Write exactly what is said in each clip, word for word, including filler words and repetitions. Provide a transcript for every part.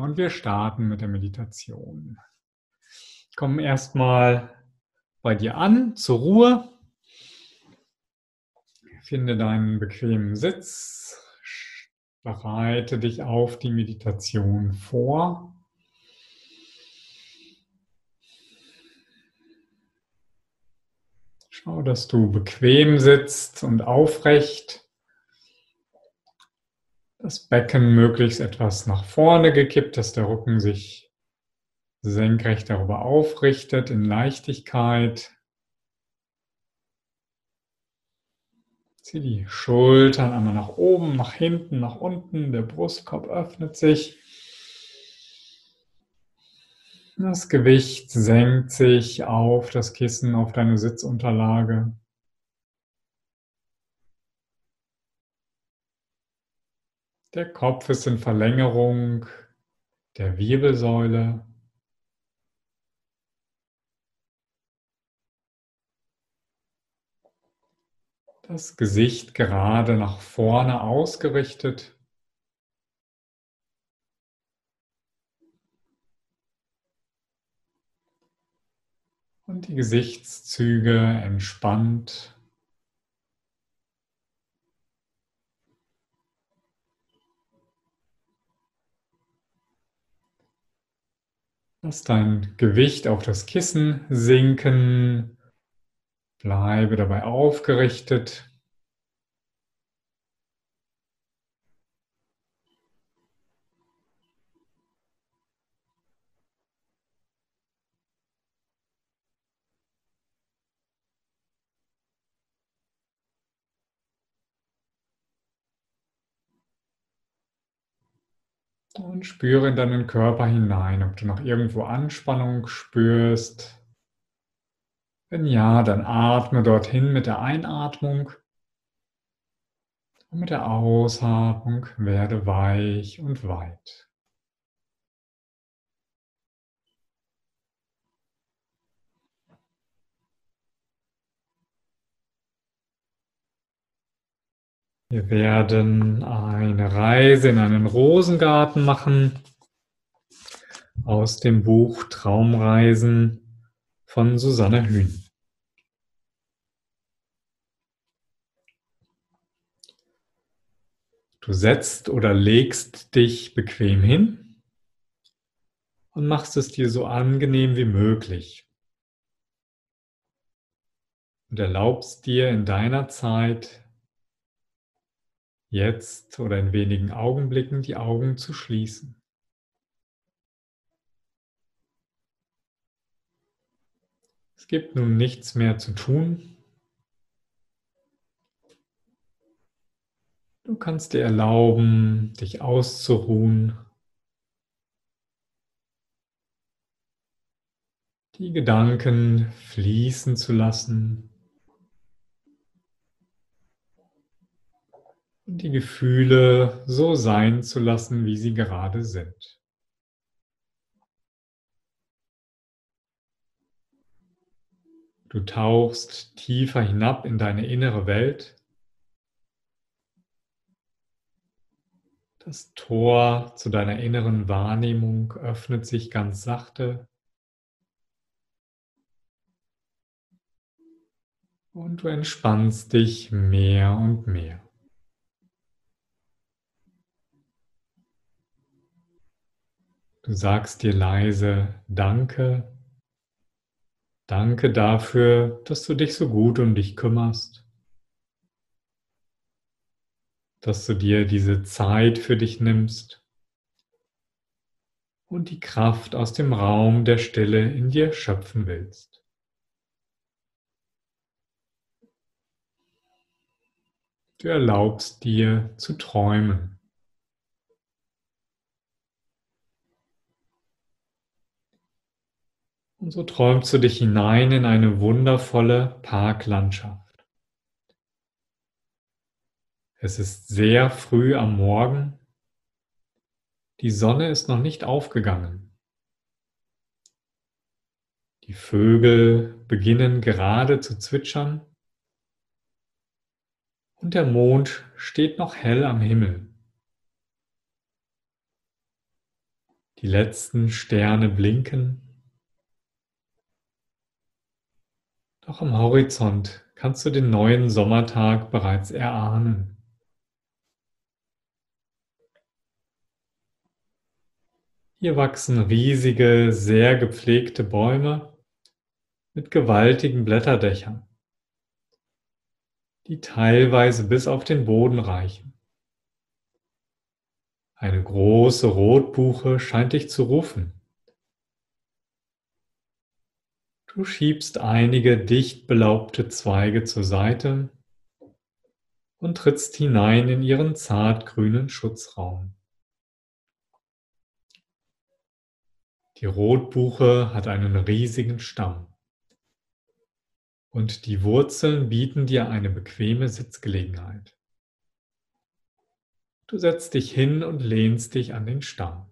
und wir starten mit der Meditation. Komm erstmal bei dir an, zur Ruhe. Finde deinen bequemen Sitz. Bereite dich auf die Meditation vor. Schau, dass du bequem sitzt und aufrecht. Das Becken möglichst etwas nach vorne gekippt, dass der Rücken sich senkrecht darüber aufrichtet in Leichtigkeit. Zieh die Schultern einmal nach oben, nach hinten, nach unten. Der Brustkorb öffnet sich. Das Gewicht senkt sich auf das Kissen, auf deine Sitzunterlage. Der Kopf ist in Verlängerung der Wirbelsäule. Das Gesicht gerade nach vorne ausgerichtet. Und die Gesichtszüge entspannt. Lass dein Gewicht auf das Kissen sinken. Bleibe dabei aufgerichtet. Und spüre in deinen Körper hinein, ob du noch irgendwo Anspannung spürst. Wenn ja, dann atme dorthin mit der Einatmung. Und mit der Ausatmung werde weich und weit. Wir werden eine Reise in einen Rosengarten machen aus dem Buch Traumreisen von Susanne Hühn. Du setzt oder legst dich bequem hin und machst es dir so angenehm wie möglich. Und erlaubst dir in deiner Zeit, jetzt oder in wenigen Augenblicken die Augen zu schließen. Es gibt nun nichts mehr zu tun. Du kannst dir erlauben, dich auszuruhen, die Gedanken fließen zu lassen und die Gefühle so sein zu lassen, wie sie gerade sind. Du tauchst tiefer hinab in deine innere Welt. Das Tor zu deiner inneren Wahrnehmung öffnet sich ganz sachte. Und du entspannst dich mehr und mehr. Du sagst dir leise Danke. Danke dafür, dass du dich so gut um dich kümmerst. Dass du dir diese Zeit für dich nimmst und die Kraft aus dem Raum der Stille in dir schöpfen willst. Du erlaubst dir zu träumen. Und so träumst du dich hinein in eine wundervolle Parklandschaft. Es ist sehr früh am Morgen. Die Sonne ist noch nicht aufgegangen. Die Vögel beginnen gerade zu zwitschern und der Mond steht noch hell am Himmel. Die letzten Sterne blinken. Doch am Horizont kannst du den neuen Sommertag bereits erahnen. Hier wachsen riesige, sehr gepflegte Bäume mit gewaltigen Blätterdächern, die teilweise bis auf den Boden reichen. Eine große Rotbuche scheint dich zu rufen. Du schiebst einige dicht belaubte Zweige zur Seite und trittst hinein in ihren zartgrünen Schutzraum. Die Rotbuche hat einen riesigen Stamm und die Wurzeln bieten dir eine bequeme Sitzgelegenheit. Du setzt dich hin und lehnst dich an den Stamm.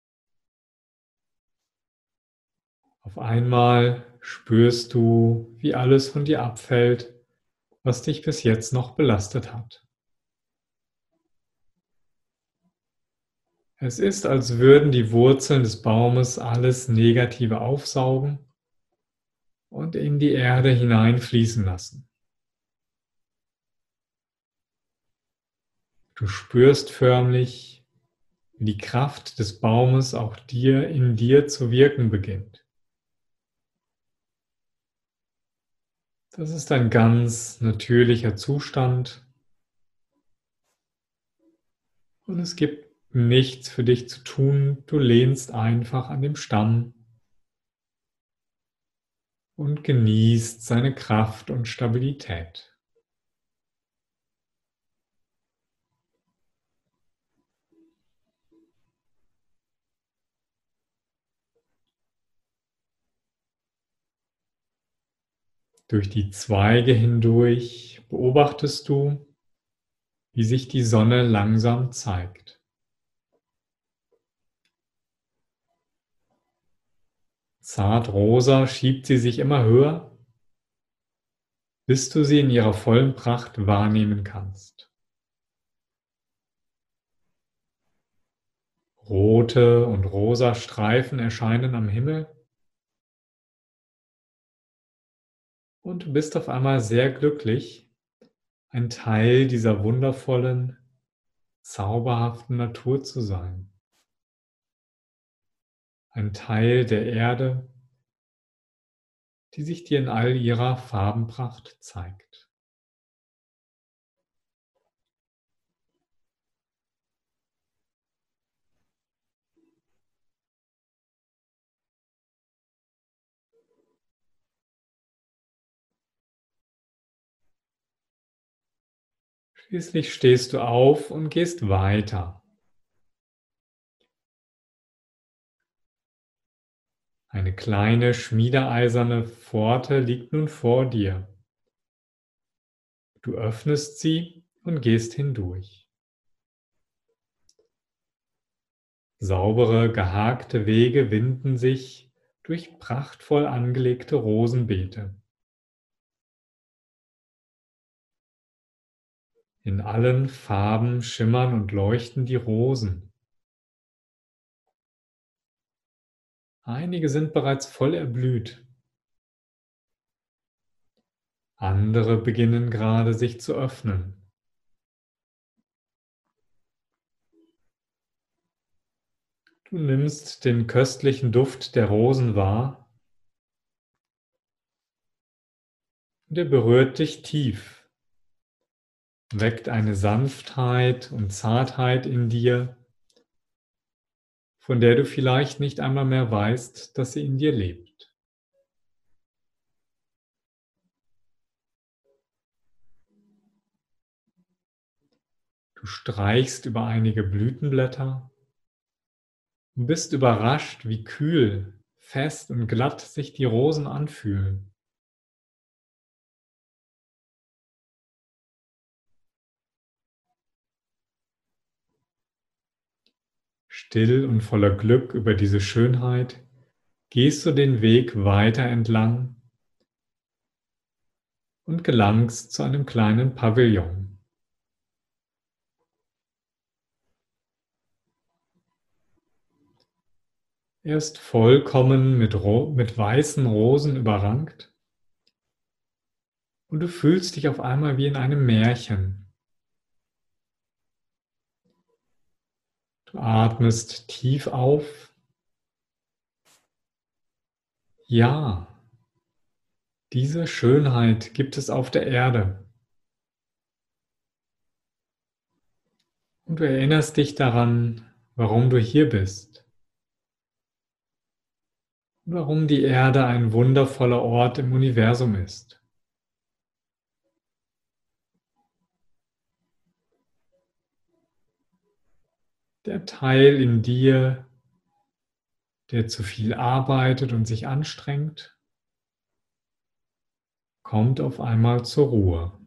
Auf einmal spürst du, wie alles von dir abfällt, was dich bis jetzt noch belastet hat. Es ist, als würden die Wurzeln des Baumes alles Negative aufsaugen und in die Erde hineinfließen lassen. Du spürst förmlich, wie die Kraft des Baumes auch dir in dir zu wirken beginnt. Das ist ein ganz natürlicher Zustand und es gibt nichts für dich zu tun. Du lehnst einfach an dem Stamm und genießt seine Kraft und Stabilität. Durch die Zweige hindurch beobachtest du, wie sich die Sonne langsam zeigt. Zart rosa schiebt sie sich immer höher, bis du sie in ihrer vollen Pracht wahrnehmen kannst. Rote und rosa Streifen erscheinen am Himmel und du bist auf einmal sehr glücklich, ein Teil dieser wundervollen, zauberhaften Natur zu sein. Ein Teil der Erde, die sich dir in all ihrer Farbenpracht zeigt. Schließlich stehst du auf und gehst weiter. Eine kleine schmiedeeiserne Pforte liegt nun vor dir. Du öffnest sie und gehst hindurch. Saubere, gehakte Wege winden sich durch prachtvoll angelegte Rosenbeete. In allen Farben schimmern und leuchten die Rosen. Einige sind bereits voll erblüht. Andere beginnen gerade sich zu öffnen. Du nimmst den köstlichen Duft der Rosen wahr und er berührt dich tief, weckt eine Sanftheit und Zartheit in dir, von der du vielleicht nicht einmal mehr weißt, dass sie in dir lebt. Du streichst über einige Blütenblätter und bist überrascht, wie kühl, fest und glatt sich die Rosen anfühlen. Still und voller Glück über diese Schönheit gehst du den Weg weiter entlang und gelangst zu einem kleinen Pavillon. Er ist vollkommen mit, ro mit weißen Rosen überrankt und du fühlst dich auf einmal wie in einem Märchen. Du atmest tief auf. Ja, diese Schönheit gibt es auf der Erde. Und du erinnerst dich daran, warum du hier bist und warum die Erde ein wundervoller Ort im Universum ist. Der Teil in dir, der zu viel arbeitet und sich anstrengt, kommt auf einmal zur Ruhe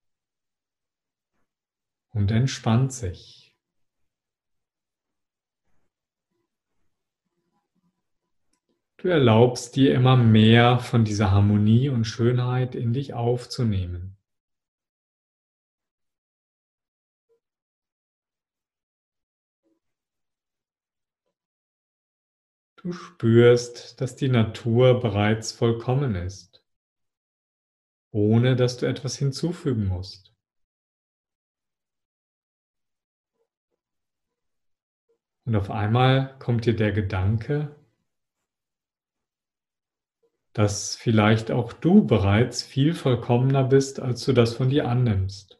und entspannt sich. Du erlaubst dir immer mehr von dieser Harmonie und Schönheit in dich aufzunehmen. Du spürst, dass die Natur bereits vollkommen ist, ohne dass du etwas hinzufügen musst. Und auf einmal kommt dir der Gedanke, dass vielleicht auch du bereits viel vollkommener bist, als du das von dir annimmst.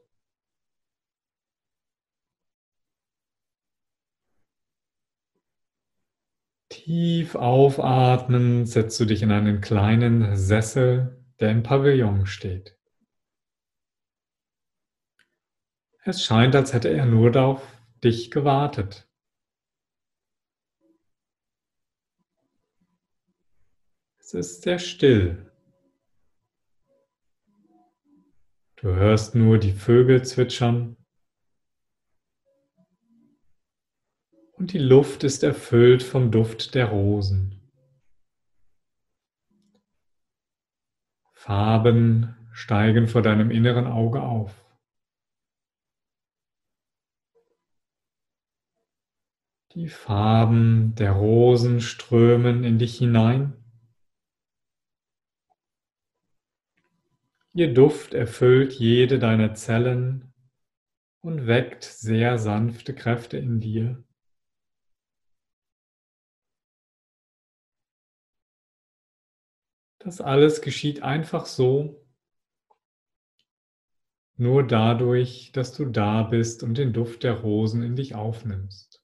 Tief aufatmen, setzt du dich in einen kleinen Sessel, der im Pavillon steht. Es scheint, als hätte er nur auf dich gewartet. Es ist sehr still. Du hörst nur die Vögel zwitschern und die Luft ist erfüllt vom Duft der Rosen. Farben steigen vor deinem inneren Auge auf. Die Farben der Rosen strömen in dich hinein. Ihr Duft erfüllt jede deiner Zellen und weckt sehr sanfte Kräfte in dir. Das alles geschieht einfach so, nur dadurch, dass du da bist und den Duft der Rosen in dich aufnimmst.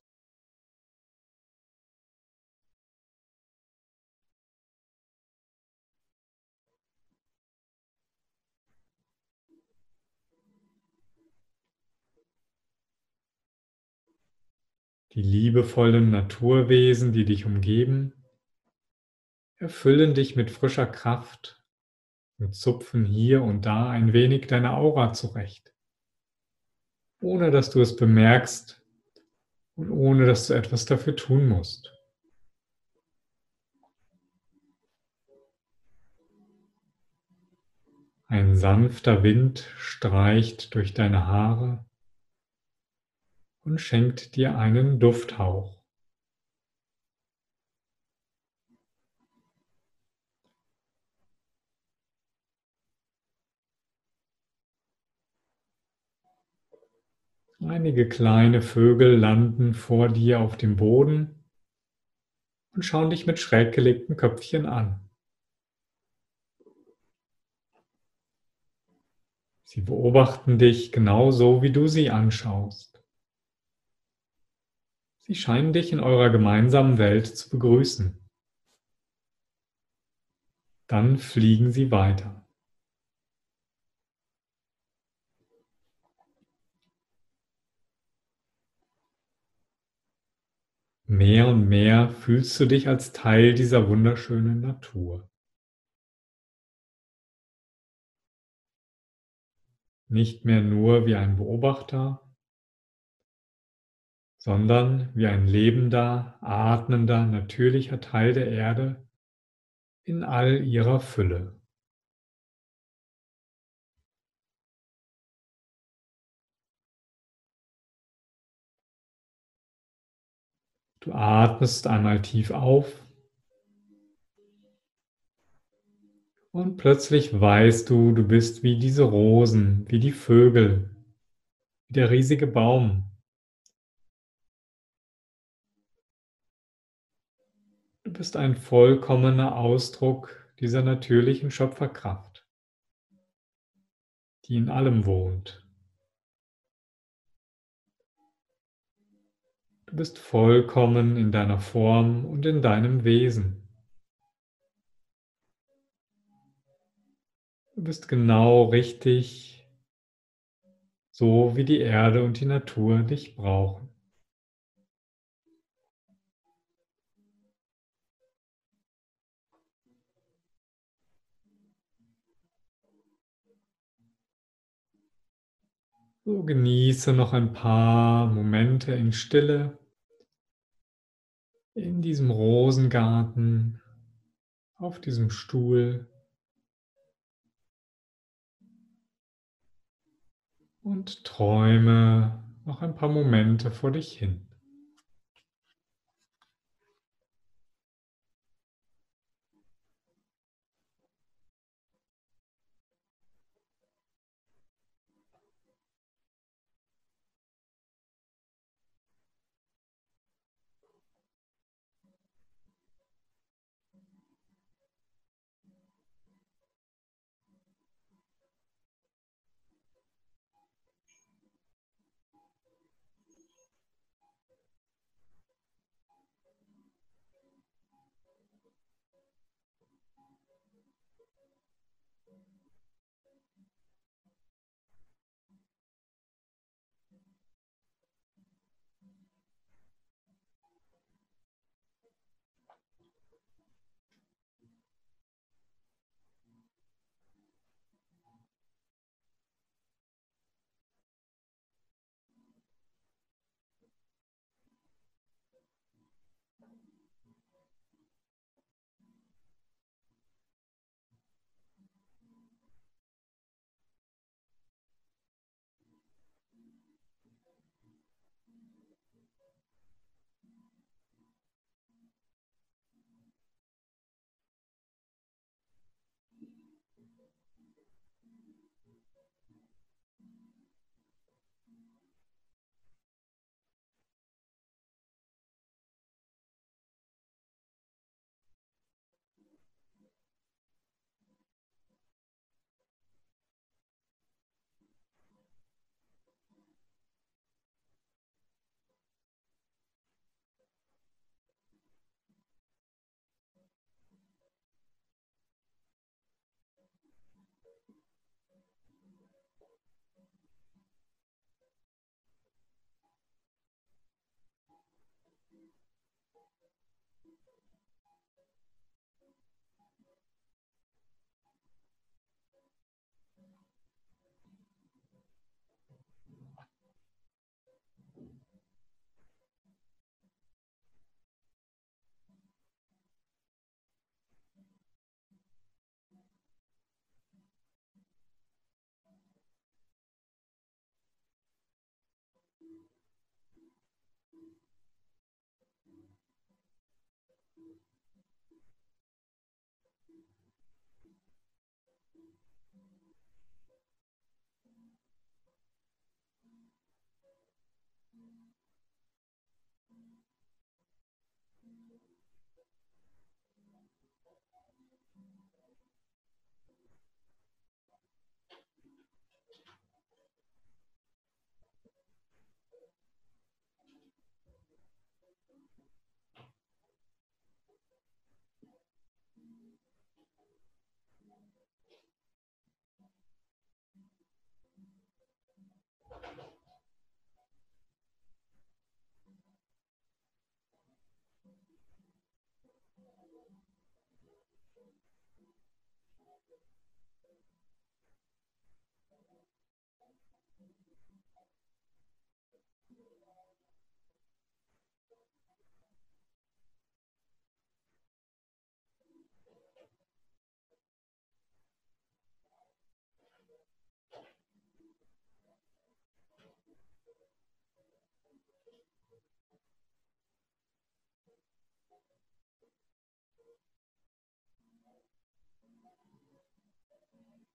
Die liebevollen Naturwesen, die dich umgeben, erfüllen dich mit frischer Kraft und zupfen hier und da ein wenig deine Aura zurecht, ohne dass du es bemerkst und ohne dass du etwas dafür tun musst. Ein sanfter Wind streicht durch deine Haare und schenkt dir einen Dufthauch. Einige kleine Vögel landen vor dir auf dem Boden und schauen dich mit schräg gelegten Köpfchen an. Sie beobachten dich genauso, wie du sie anschaust. Sie scheinen dich in eurer gemeinsamen Welt zu begrüßen. Dann fliegen sie weiter. Mehr und mehr fühlst du dich als Teil dieser wunderschönen Natur. Nicht mehr nur wie ein Beobachter, sondern wie ein lebender, atmender, natürlicher Teil der Erde in all ihrer Fülle. Du atmest einmal tief auf Und plötzlich weißt du, du bist wie diese Rosen, wie die Vögel, wie der riesige Baum. Du bist ein vollkommener Ausdruck dieser natürlichen Schöpferkraft, die in allem wohnt. Du bist vollkommen in deiner Form und in deinem Wesen. Du bist genau richtig, so wie die Erde und die Natur dich brauchen. So genieße noch ein paar Momente in Stille in diesem Rosengarten, auf diesem Stuhl und träume noch ein paar Momente vor dich hin.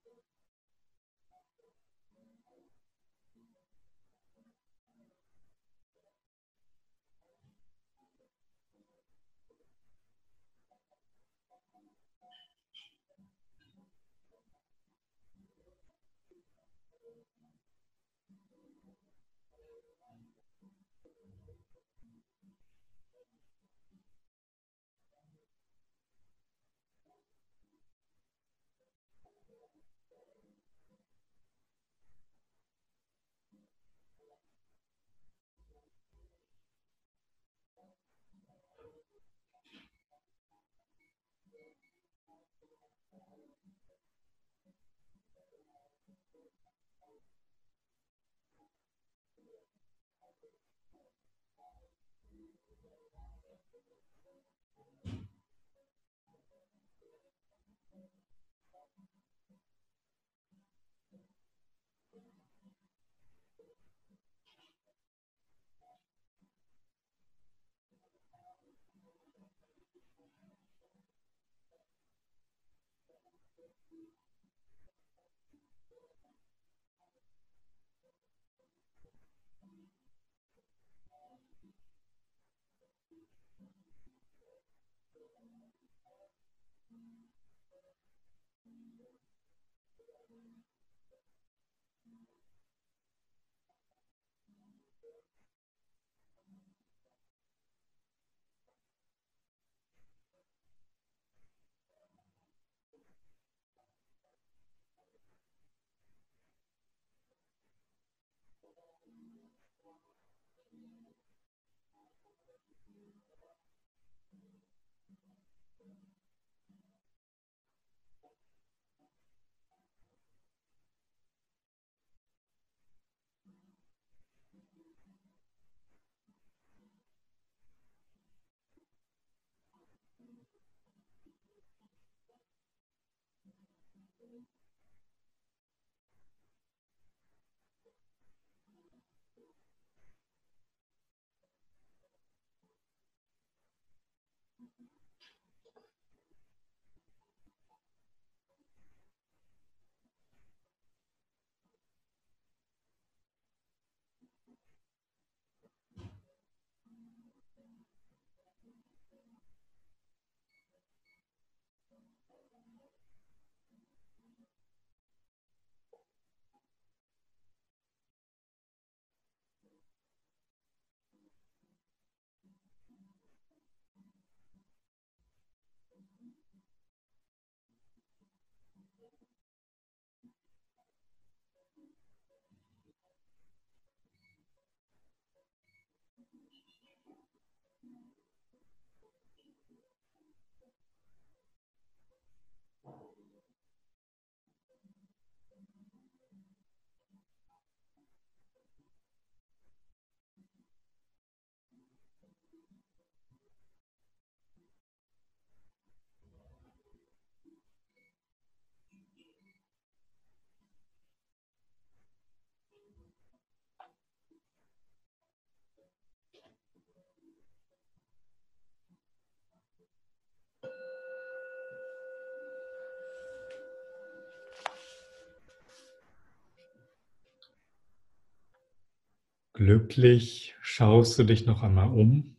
Glücklich schaust du dich noch einmal um,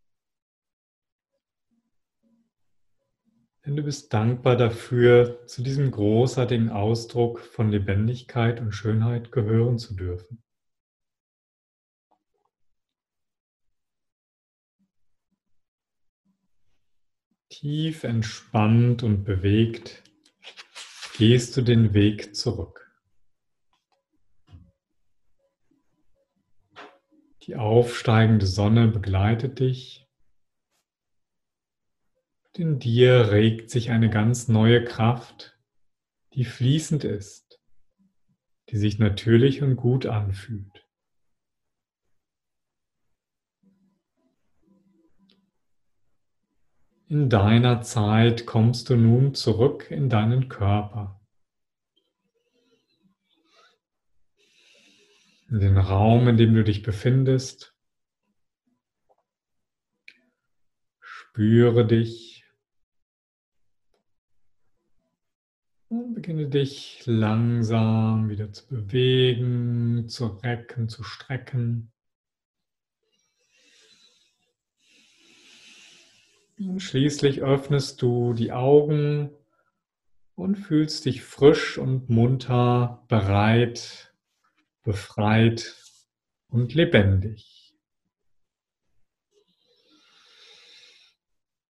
denn du bist dankbar dafür, zu diesem großartigen Ausdruck von Lebendigkeit und Schönheit gehören zu dürfen. Tief entspannt und bewegt gehst du den Weg zurück. Die aufsteigende Sonne begleitet dich. In dir regt sich eine ganz neue Kraft, die fließend ist, die sich natürlich und gut anfühlt. In deiner Zeit kommst du nun zurück in deinen Körper, in den Raum, in dem du dich befindest. Spüre dich und Beginne dich langsam wieder zu bewegen, zu recken, zu strecken. Und schließlich öffnest du die Augen und fühlst dich frisch und munter, bereit, befreit und lebendig.